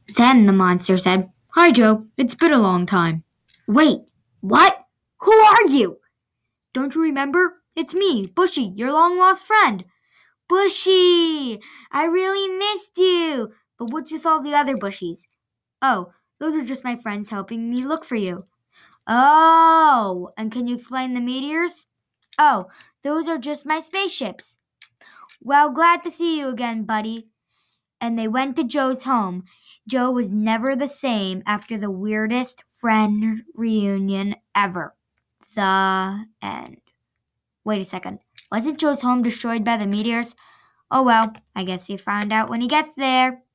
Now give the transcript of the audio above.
Then the monster said, "Hi, Joe. It's been a long time." "Wait, what? Who are you?" "Don't you remember? It's me, Bushy, your long lost friend." "Bushy! I really missed you. But what's with all the other Bushies?" "Oh, those are just my friends helping me look for you." "Oh, and can you explain the meteors?" "Oh, those are just my spaceships." "Well, glad to see you again, buddy." And they went to Joe's home. Joe was never the same after the weirdest friend reunion ever. The end. Wait a second. Wasn't Joe's home destroyed by the meteors? Oh well, I guess he found out when he gets there.